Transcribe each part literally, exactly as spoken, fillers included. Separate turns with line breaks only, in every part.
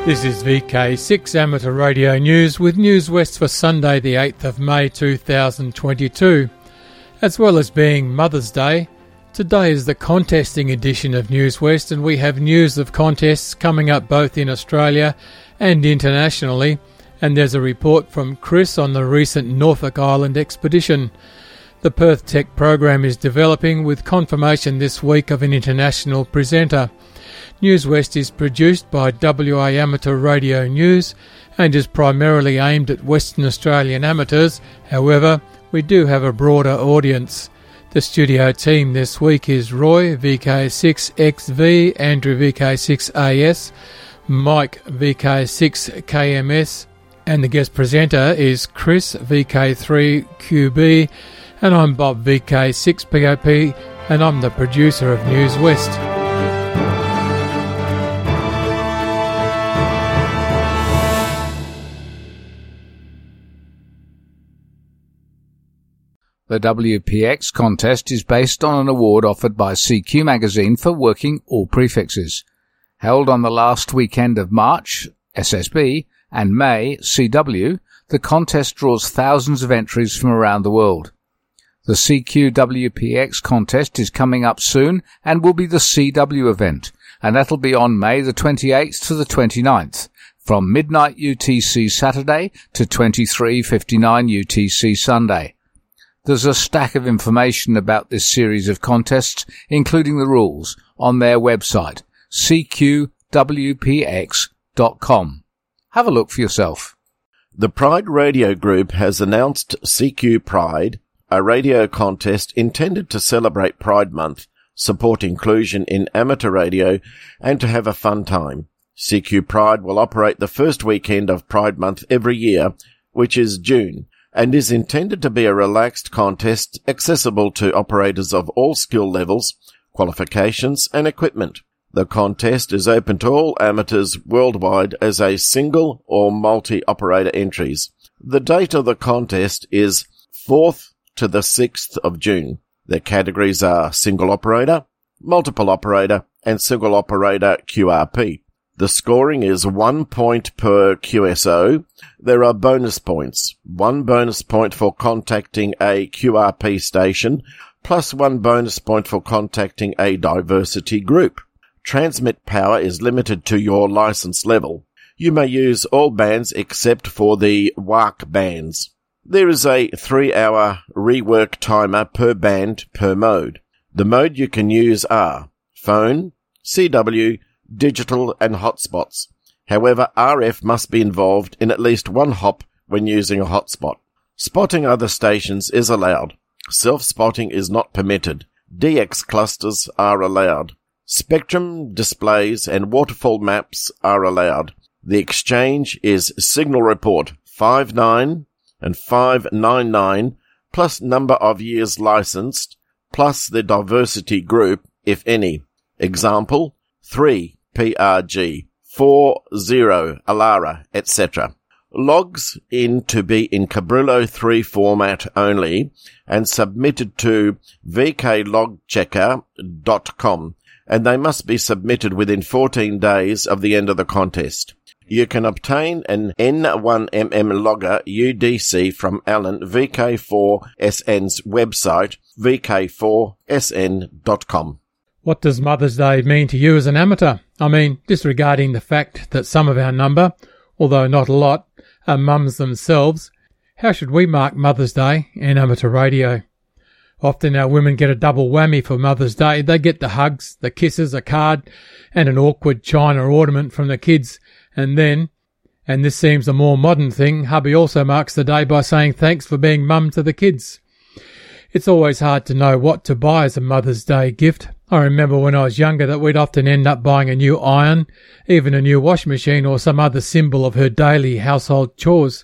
This is V K six Amateur Radio News with News West for Sunday the eighth of May two thousand twenty-two. As well as being Mother's Day, today is the contesting edition of News West, and we have news of contests coming up both in Australia and internationally, and there's a report from Chris on the recent Norfolk Island expedition. The Perth Tech program is developing with confirmation this week of an international presenter. News West is produced by W A Amateur Radio News and is primarily aimed at Western Australian amateurs. However, we do have a broader audience. The studio team this week is Roy, V K six X V, Andrew, V K six A S, Mike, V K six K M S, and the guest presenter is Chris, V K three Q B, and I'm Bob, V K six P O P, and I'm the producer of News West.
The W P X contest is based on an award offered by C Q magazine for working all prefixes. Held on the last weekend of March, S S B, and May, C W, the contest draws thousands of entries from around the world. The C Q W P X contest is coming up soon and will be the C W event, and that'll be on May the twenty-eighth to the twenty-ninth, from midnight U T C Saturday to twenty-three fifty-nine U T C Sunday. There's a stack of information about this series of contests, including the rules, on their website, c q w p x dot com. Have a look for yourself.
The Pride Radio Group has announced C Q Pride, a radio contest intended to celebrate Pride Month, support inclusion in amateur radio, and to have a fun time. C Q Pride will operate the first weekend of Pride Month every year, which is June, and is intended to be a relaxed contest accessible to operators of all skill levels, qualifications and equipment. The contest is open to all amateurs worldwide as a single or multi-operator entries. The date of the contest is fourth to the sixth of June. The categories are single operator, multiple operator and single operator Q R P. The scoring is one point per Q S O. There are bonus points. One bonus point for contacting a Q R P station, plus one bonus point for contacting a diversity group. Transmit power is limited to your license level. You may use all bands except for the W A R C bands. There is a three-hour rework timer per band per mode. The mode you can use are phone, C W, digital and hotspots. However, R F must be involved in at least one hop when using a hotspot. Spotting other stations is allowed. Self-spotting is not permitted. D X clusters are allowed. Spectrum displays and waterfall maps are allowed. The exchange is signal report five nine and five nine nine plus number of years licensed plus the diversity group, if any. Example, three P R G, four zero Alara, et cetera. Logs in to be in Cabrillo three format only and submitted to v k log checker dot com, and they must be submitted within fourteen days of the end of the contest. You can obtain an N one M M logger U D C from Alan V K four S N's website, v k four s n dot com.
What does Mother's Day mean to you as an amateur? I mean, disregarding the fact that some of our number, although not a lot, are mums themselves, how should we mark Mother's Day in amateur radio? Often our women get a double whammy for Mother's Day. They get the hugs, the kisses, a card, and an awkward china ornament from the kids. And then, and this seems a more modern thing, hubby also marks the day by saying thanks for being mum to the kids. It's always hard to know what to buy as a Mother's Day gift. I remember when I was younger that we'd often end up buying a new iron, even a new washing machine or some other symbol of her daily household chores.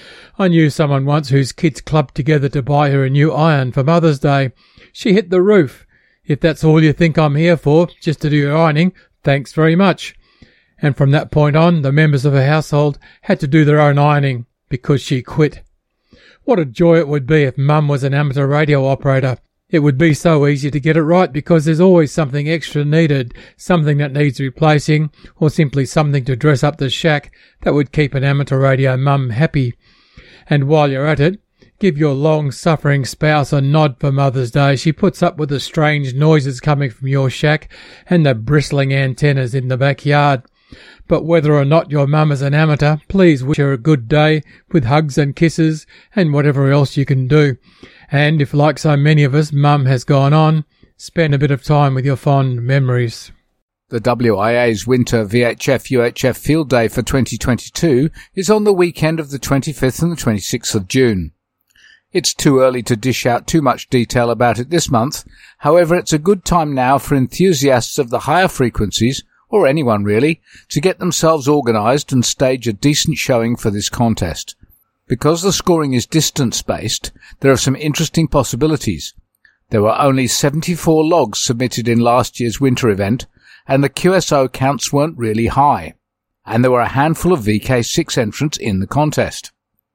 I knew someone once whose kids clubbed together to buy her a new iron for Mother's Day. She hit the roof. If that's all you think I'm here for, just to do your ironing, thanks very much. And from that point on, the members of her household had to do their own ironing because she quit. What a joy it would be if Mum was an amateur radio operator. It would be so easy to get it right because there's always something extra needed, something that needs replacing, or simply something to dress up the shack that would keep an amateur radio mum happy. And while you're at it, give your long-suffering spouse a nod for Mother's Day. She puts up with the strange noises coming from your shack and the bristling antennas in the backyard. But whether or not your mum is an amateur, please wish her a good day with hugs and kisses and whatever else you can do. And if, like so many of us, mum has gone on, spend a bit of time with your fond memories.
The W I A's Winter V H F U H F Field Day for twenty twenty-two is on the weekend of the twenty-fifth and the twenty-sixth of June. It's too early to dish out too much detail about it this month. However, it's a good time now for enthusiasts of the higher frequencies, or anyone really, to get themselves organised and stage a decent showing for this contest. Because the scoring is distance-based, there are some interesting possibilities. There were only seventy-four logs submitted in last year's winter event, and the Q S O counts weren't really high. And there were a handful of V K six entrants in the contest.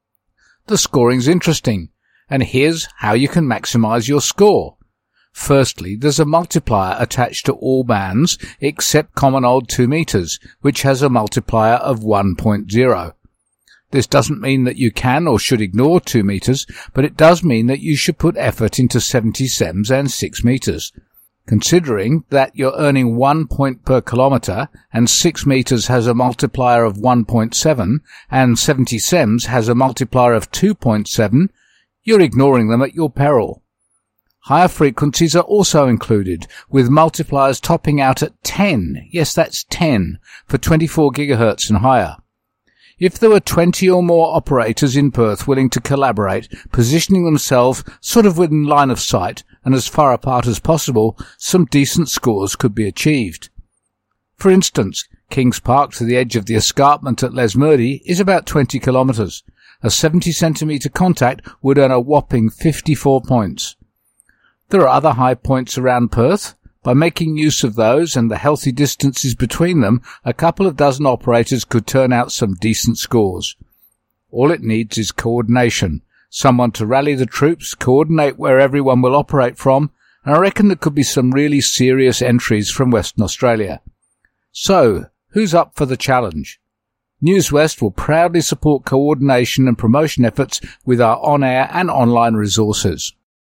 The scoring's interesting, and here's how you can maximise your score. Firstly, there's a multiplier attached to all bands except common old two meters, which has a multiplier of one point zero. This doesn't mean that you can or should ignore two meters, but it does mean that you should put effort into seventy-sevens and six meters. Considering that you're earning one point per kilometre and six meters has a multiplier of one point seven and seventy-sevens has a multiplier of two point seven, you're ignoring them at your peril. Higher frequencies are also included, with multipliers topping out at ten, yes that's ten, for twenty-four gigahertz and higher. If there were twenty or more operators in Perth willing to collaborate, positioning themselves sort of within line of sight and as far apart as possible, some decent scores could be achieved. For instance, Kings Park to the edge of the escarpment at Lesmurdie is about twenty kilometres. A seventy centimetre contact would earn a whopping fifty-four points. There are other high points around Perth. By making use of those and the healthy distances between them, a couple of dozen operators could turn out some decent scores. All it needs is coordination, someone to rally the troops, coordinate where everyone will operate from, and I reckon there could be some really serious entries from Western Australia. So, who's up for the challenge? News West will proudly support coordination and promotion efforts with our on-air and online resources.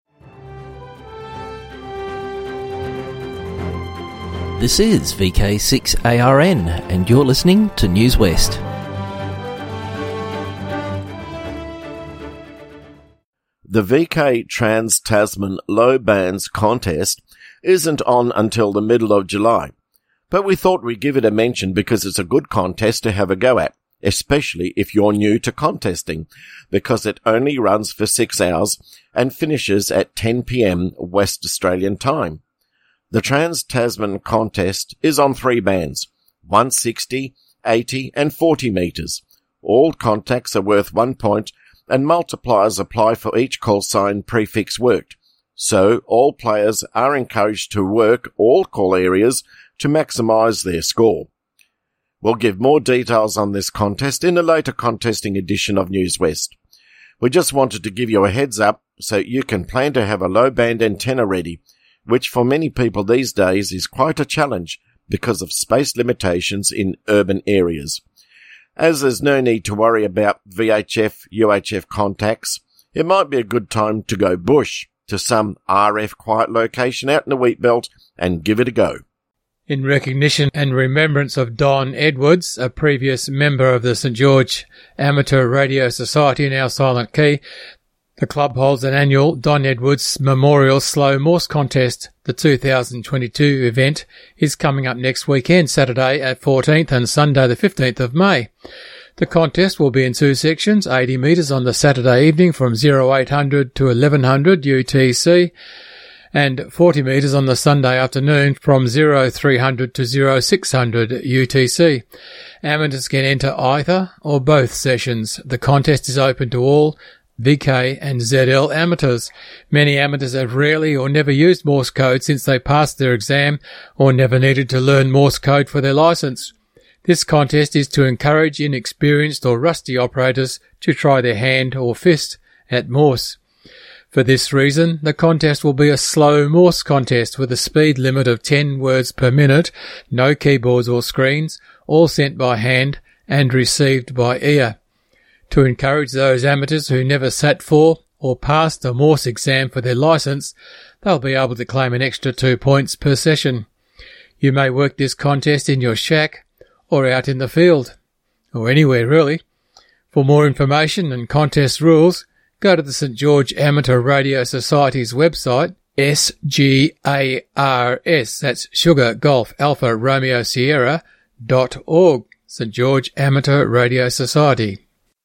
This is V K six A R N and you're listening to News West.
The V K Trans-Tasman Low Bands contest isn't on until the middle of July, but we thought we'd give it a mention because it's a good contest to have a go at, especially if you're new to contesting, because it only runs for six hours and finishes at ten p.m. West Australian time. The Trans-Tasman contest is on three bands, one sixty, eighty and forty metres. All contacts are worth one point and multipliers apply for each call sign prefix worked. So all players are encouraged to work all call areas to maximise their score. We'll give more details on this contest in a later contesting edition of News West. We just wanted to give you a heads up so you can plan to have a low band antenna ready, which for many people these days is quite a challenge because of space limitations in urban areas. As there's no need to worry about V H F, U H F contacts, it might be a good time to go bush to some R F quiet location out in the wheat belt and give it a go.
In recognition and remembrance of Don Edwards, a previous member of the St George Amateur Radio Society, now Silent Key, the club holds an annual Don Edwards Memorial Slow Morse Contest. The two thousand twenty-two event is coming up next weekend, Saturday at fourteenth and Sunday the fifteenth of May. The contest will be in two sections, eighty metres on the Saturday evening from oh eight hundred to eleven hundred U T C, and forty metres on the Sunday afternoon from oh three hundred to oh six hundred U T C. Amateurs can enter either or both sessions. The contest is open to all V K and Z L amateurs. Many amateurs have rarely or never used Morse code since they passed their exam or never needed to learn Morse code for their licence. This contest is to encourage inexperienced or rusty operators to try their hand or fist at Morse. For this reason, the contest will be a slow Morse contest with a speed limit of ten words per minute, no keyboards or screens, all sent by hand and received by ear. To encourage those amateurs who never sat for or passed a Morse exam for their licence, they'll be able to claim an extra two points per session. You may work this contest in your shack or out in the field, or anywhere really. For more information and contest rules, go to the St George Amateur Radio Society's website, S G A R S, that's Sugar Golf Alpha Romeo Sierra, dot org, St George Amateur Radio Society.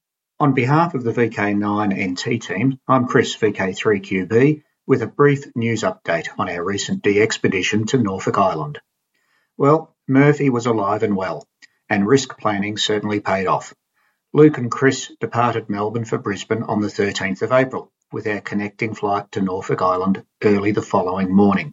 On behalf of the V K nine N T team, I'm Chris, V K three Q B, with a brief news update on our recent de-expedition to Norfolk Island. Well, Murphy was alive and well, and risk planning certainly paid off. Luke and Chris departed Melbourne for Brisbane on the thirteenth of April, with our connecting flight to Norfolk Island early the following morning.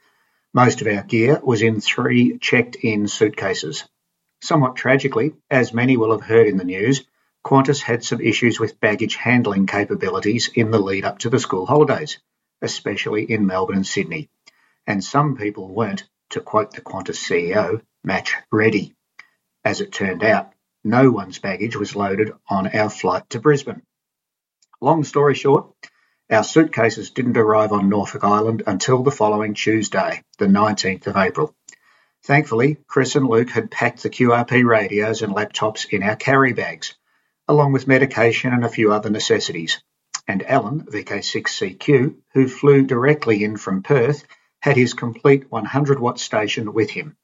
Most of our gear was in three checked-in suitcases. Somewhat tragically, as many will have heard in the news, Qantas had some issues with baggage handling capabilities in the lead-up to the school holidays, especially in Melbourne and Sydney, and some people weren't, to quote the Qantas C E O, match ready. As it turned out, no one's baggage was loaded on our flight to Brisbane. Long story short, our suitcases didn't arrive on Norfolk Island until the following Tuesday, the nineteenth of April. Thankfully, Chris and Luke had packed the Q R P radios and laptops in our carry bags, along with medication and a few other necessities. And Alan, V K six C Q, who flew directly in from Perth, had his complete one hundred watt station with him.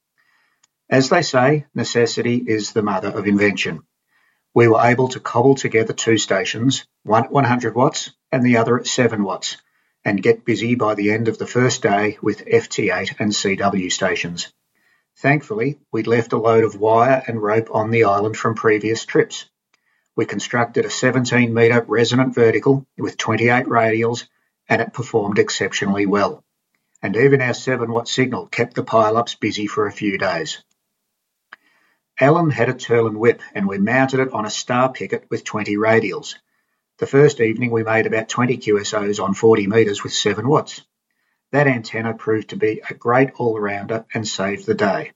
As they say, necessity is the mother of invention. We were able to cobble together two stations, one at one hundred watts and the other at seven watts, and get busy by the end of the first day with F T eight and C W stations. Thankfully, we'd left a load of wire and rope on the island from previous trips. We constructed a seventeen metre resonant vertical with twenty-eight radials, and it performed exceptionally well. And even our seven watt signal kept the pile-ups busy for a few days. Alan had a Turlin whip, and we mounted it on a star picket with twenty radials. The first evening we made about twenty Q S Os on forty metres with seven watts. That antenna proved to be a great all-rounder and saved the day.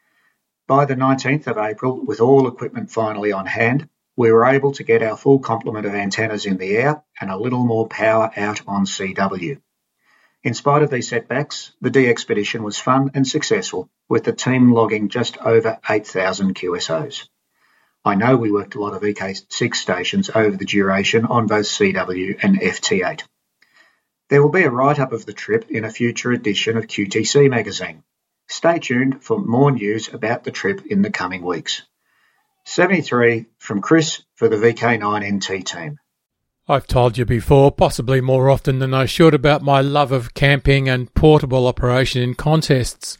By the nineteenth of April, with all equipment finally on hand, we were able to get our full complement of antennas in the air and a little more power out on C W. In spite of these setbacks, the de-expedition was fun and successful, with the team logging just over eight thousand Q S Os. I know we worked a lot of V K six stations over the duration on both C W and F T eight. There will be a write-up of the trip in a future edition of Q T C magazine. Stay tuned for more news about the trip in the coming weeks. seventy-three from Chris for the V K nine N T team.
I've told you before, possibly more often than I should, about my love of camping and portable operation in contests.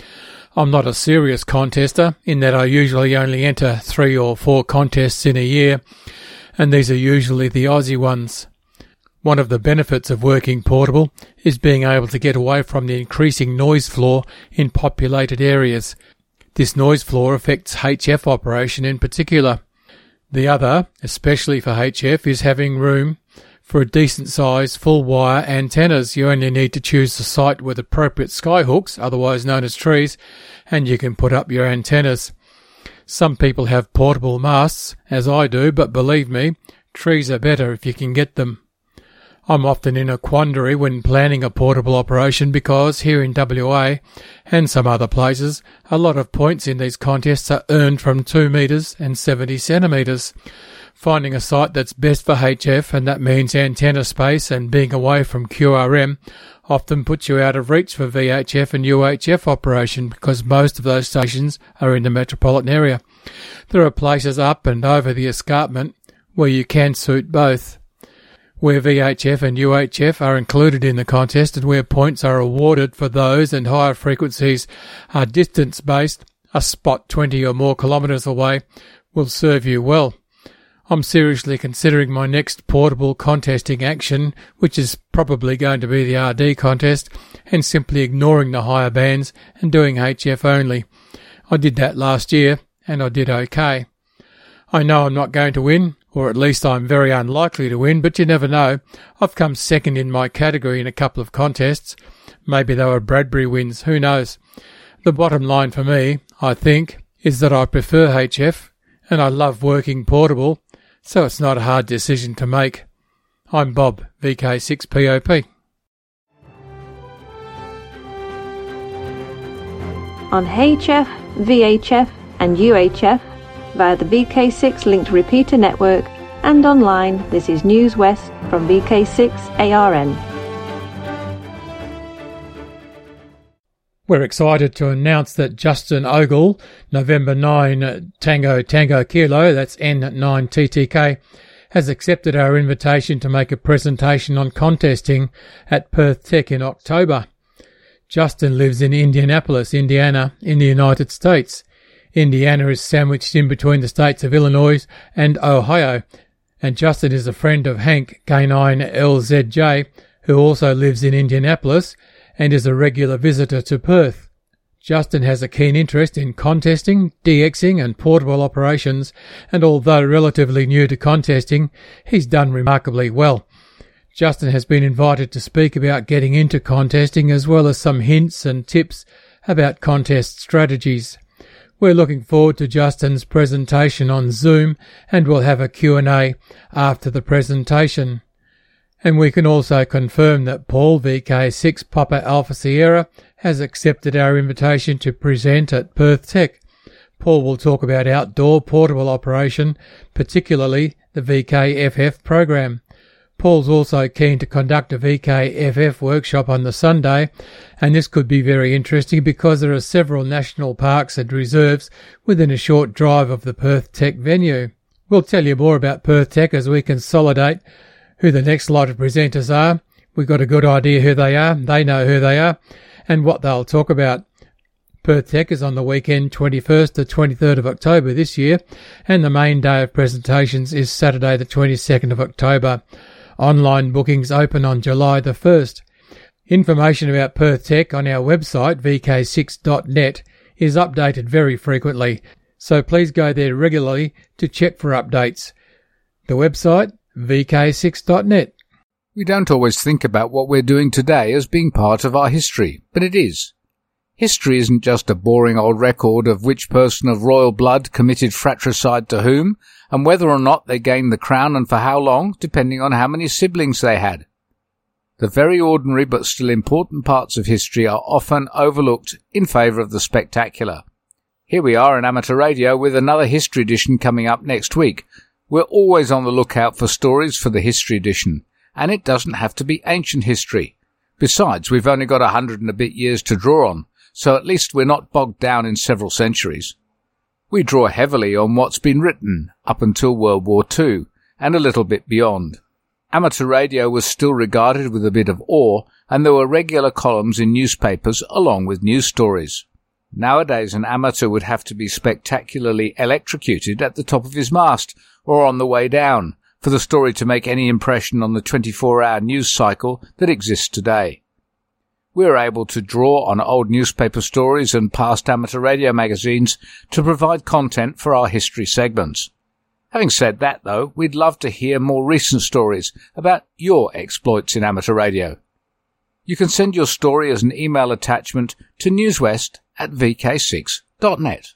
I'm not a serious contester in that I usually only enter three or four contests in a year, and these are usually the Aussie ones. One of the benefits of working portable is being able to get away from the increasing noise floor in populated areas. This noise floor affects H F operation in particular. The other, especially for H F, is having room for a decent-sized full-wire antennas. You only need to choose the site with appropriate skyhooks, otherwise known as trees, and you can put up your antennas. Some people have portable masts, as I do, but believe me, trees are better if you can get them. I'm often in a quandary when planning a portable operation because here in W A and some other places, a lot of points in these contests are earned from two metres and seventy centimetres. Finding a site that's best for H F, and that means antenna space and being away from Q R M, often puts you out of reach for V H F and U H F operation because most of those stations are in the metropolitan area. There are places up and over the escarpment where you can suit both. Where V H F and U H F are included in the contest and where points are awarded for those and higher frequencies are distance-based, a spot twenty or more kilometres away will serve you well. I'm seriously considering my next portable contesting action, which is probably going to be the R D contest, and simply ignoring the higher bands and doing H F only. I did that last year, and I did okay. I know I'm not going to win Or at least I'm very unlikely to win, but you never know. I've come second in my category in a couple of contests. Maybe they were Bradbury wins, who knows. The bottom line for me, I think, is that I prefer H F, and I love working portable, so it's not a hard decision to make. I'm Bob, V K six P O P.
On H F, V H F and U H F via the V K six linked repeater network, and online, this is News West from V K six A R N.
We're excited to announce that Justin Ogle, November nine Tango Tango Kilo, that's N nine T T K, has accepted our invitation to make a presentation on contesting at Perth Tech in October. Justin lives in Indianapolis, Indiana, in the United States. Indiana is sandwiched in between the states of Illinois and Ohio, and Justin is a friend of Hank K nine L Z J, who also lives in Indianapolis and is a regular visitor to Perth. Justin has a keen interest in contesting, DXing and portable operations, and although relatively new to contesting, he's done remarkably well. Justin has been invited to speak about getting into contesting as well as some hints and tips about contest strategies. We're looking forward to Justin's presentation on Zoom, and we'll have a Q and A after the presentation. And we can also confirm that Paul, V K six Papa Alpha Sierra, has accepted our invitation to present at Perth Tech. Paul will talk about outdoor portable operation, particularly the V K F F program. Paul's also keen to conduct a V K F F workshop on the Sunday, and this could be very interesting because there are several national parks and reserves within a short drive of the Perth Tech venue. We'll tell you more about Perth Tech as we consolidate who the next lot of presenters are. We've got a good idea who they are, they know who they are, and what they'll talk about. Perth Tech is on the weekend twenty-first to twenty-third of October this year, and the main day of presentations is Saturday the twenty-second of October. Online bookings open on July the first. Information about Perth Tech on our website, v k six dot net, is updated very frequently, so please go there regularly to check for updates. The website, v k six dot net.
We don't always think about what we're doing today as being part of our history, but it is. History isn't just a boring old record of which person of royal blood committed fratricide to whom, and whether or not they gained the crown and for how long, depending on how many siblings they had. The very ordinary but still important parts of history are often overlooked in favour of the spectacular. Here we are in amateur radio with another history edition coming up next week. We're always on the lookout for stories for the history edition, and it doesn't have to be ancient history. Besides, we've only got a hundred and a bit years to draw on, so at least we're not bogged down in several centuries. We draw heavily on what's been written up until World War Two, and a little bit beyond. Amateur radio was still regarded with a bit of awe, and there were regular columns in newspapers along with news stories. Nowadays an amateur would have to be spectacularly electrocuted at the top of his mast, or on the way down, for the story to make any impression on the twenty-four hour news cycle that exists today. We are able to draw on old newspaper stories and past amateur radio magazines to provide content for our history segments. Having said that, though, we'd love to hear more recent stories about your exploits in amateur radio. You can send your story as an email attachment to newswest at v k six dot net.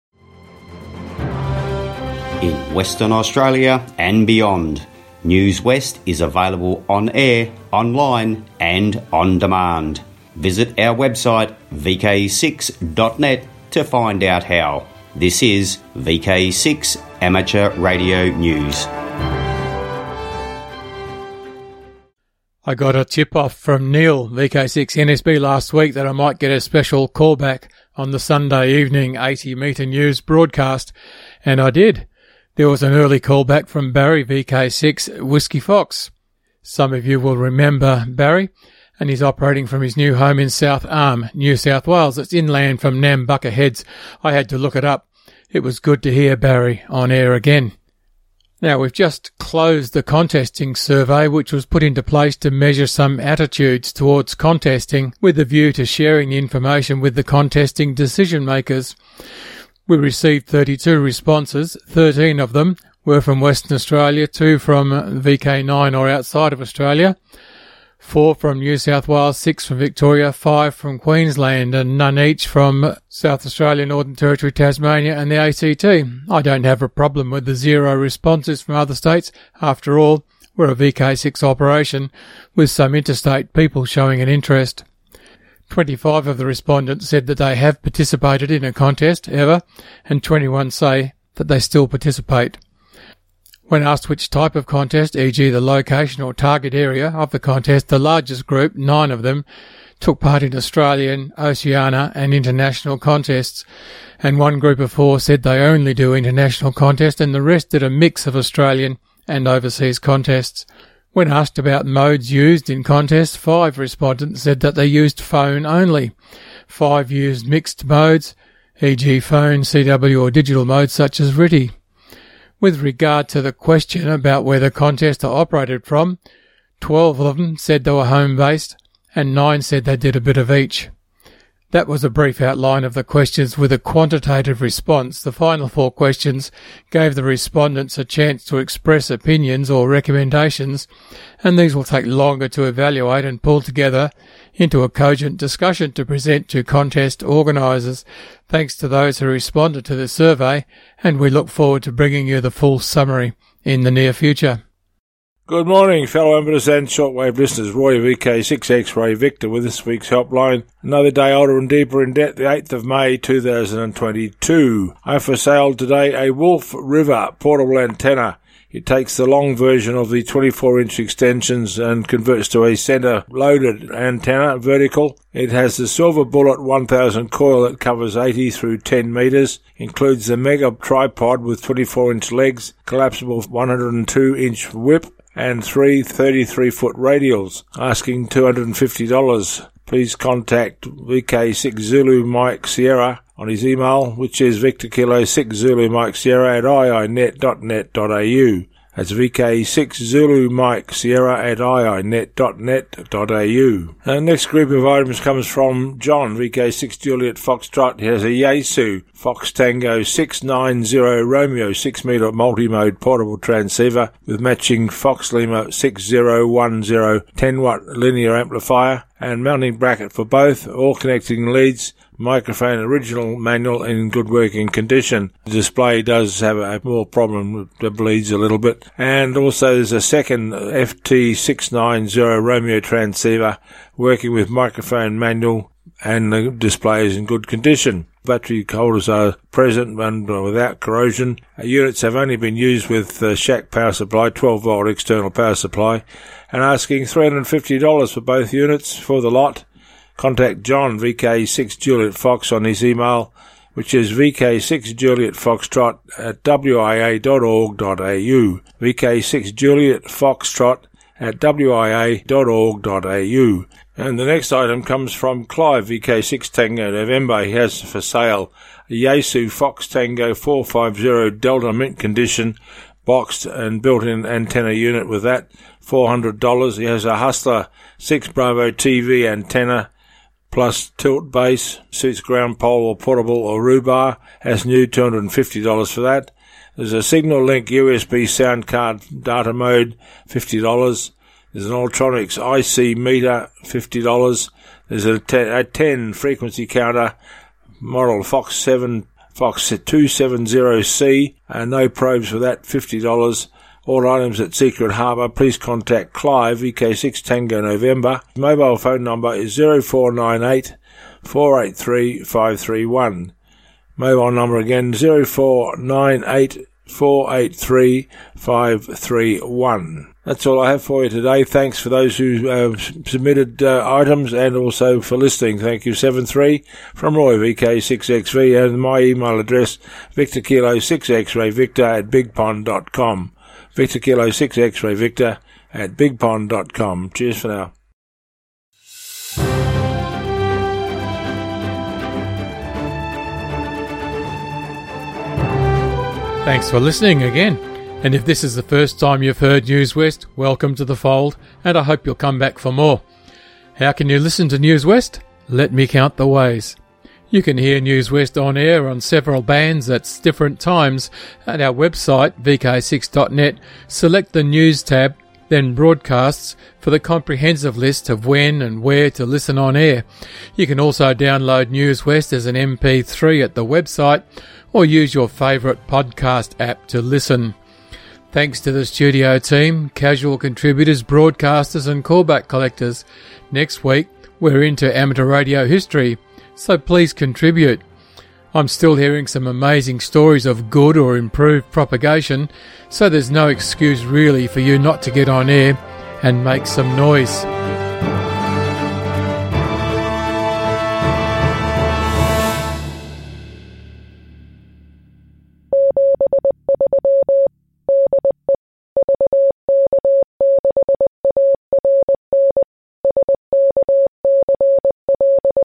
In Western Australia and beyond, News West is available on air, online and on demand. Visit our website v k six dot net to find out how. This is V K six Amateur Radio News.
I got a tip-off from Neil, V K six N S B, last week that I might get a special callback on the Sunday evening eighty metre news broadcast, and I did. There was an early callback from Barry, V K six Whiskey Fox. Some of you will remember Barry, and he's operating from his new home in South Arm, New South Wales. It's inland from Nambucca Heads. I had to look it up. It was good to hear Barry on air again. Now, we've just closed the contesting survey, which was put into place to measure some attitudes towards contesting with a view to sharing the information with the contesting decision makers. We received thirty-two responses. thirteen of them were from Western Australia, two from V K nine or outside of Australia, four from New South Wales, six from Victoria, five from Queensland, and none each from South Australia, Northern Territory, Tasmania and the A C T. I don't have a problem with the zero responses from other states. After all, we're a V K six operation with some interstate people showing an interest. twenty-five of the respondents said that they have participated in a contest ever, and twenty-one say that they still participate. When asked which type of contest, for example the location or target area of the contest, the largest group, nine of them, took part in Australian, Oceania and international contests, and one group of four said they only do international contests and the rest did a mix of Australian and overseas contests. When asked about modes used in contests, five respondents said that they used phone only. Five used mixed modes, for example phone, C W or digital modes such as R T T I. With regard to the question about where the contests are operated from, twelve of them said they were home-based and nine said they did a bit of each. That was a brief outline of the questions with a quantitative response. The final four questions gave the respondents a chance to express opinions or recommendations, and these will take longer to evaluate and pull together into a cogent discussion to present to contest organisers. Thanks to those who responded to the survey, and we look forward to bringing you the full summary in the near future.
Good morning, fellow members and shortwave listeners. Roy V K six X-Ray Victor with this week's helpline. Another day older and deeper in debt, the eighth of May two thousand twenty-two. I have for sale today a Wolf River portable antenna. It takes the long version of the twenty-four inch extensions and converts to a centre-loaded antenna, vertical. It has the Silver Bullet one thousand coil that covers eighty through ten metres, includes the Mega tripod with twenty-four inch legs, collapsible one hundred two inch whip, and three thirty-three foot radials, asking two hundred fifty dollars. Please contact V K six Zulu Mike Sierra on his email, which is Victor Kilo six Zulu Mike Sierra at i i net dot net dot a u. That's V K six Zulu Mike Sierra at i i net dot net dot a u. The next group of items comes from John, V K six Juliet Foxtrot. He has a Yaesu Fox Tango six nine zero Romeo six metre multi-mode portable transceiver with matching Fox Lima six zero one zero ten watt linear amplifier and mounting bracket for both, all connecting leads. Microphone original manual in good working condition. The display does have a more problem, it bleeds a little bit. And also there's a second F T six nine zero Romeo transceiver working with microphone manual, and the display is in good condition. Battery holders are present and without corrosion. Units have only been used with uh, Shack power supply, twelve volt external power supply, and asking three hundred fifty dollars for both units for the lot. Contact John, V K six Juliet Fox, on his email, which is V K six Juliet Foxtrot at w i a dot org dot a u. V K six Juliet Foxtrot at w i a dot org dot a u. And the next item comes from Clive, V K six Tango November. He has for sale a Yaesu Fox Tango four five zero Delta mint condition, boxed and built-in antenna unit with that, four hundred dollars. He has a Hustler six Bravo T V antenna, plus tilt base, suits ground pole or portable or rhubar, as new, two hundred fifty dollars for that. There's a Signal Link U S B sound card data mode, fifty dollars. There's an Ultronics I C meter, fifty dollars. There's a, ten, a ten frequency counter, model Fox seven, Fox two seventy C, and no probes for that, fifty dollars. All items at Secret Harbour. Please contact Clive, V K six Tango November. Mobile phone number is zero four nine eight, four eight three, five three one. Mobile number again, zero four nine eight, four eight three, five three one. That's all I have for you today. Thanks for those who uh, submitted uh, items, and also for listening. Thank you, seven three from Roy, V K six X V, and my email address, Victor Kilo six X-Ray Victor at big pond dot com. Victor Kilo six X-Ray Victor at big pond dot com. Cheers for now.
Thanks for listening again. And if this is the first time you've heard News West, welcome to the fold, and I hope you'll come back for more. How can you listen to News West? Let me count the ways. You can hear News West on air on several bands at different times at our website v k six dot net. Select the News tab, then Broadcasts for the comprehensive list of when and where to listen on air. You can also download News West as an M P three at the website or use your favourite podcast app to listen. Thanks to the studio team, casual contributors, broadcasters and callback collectors. Next week, we're into amateur radio history, so please contribute. I'm still hearing some amazing stories of good or improved propagation, so there's no excuse really for you not to get on air and make some noise.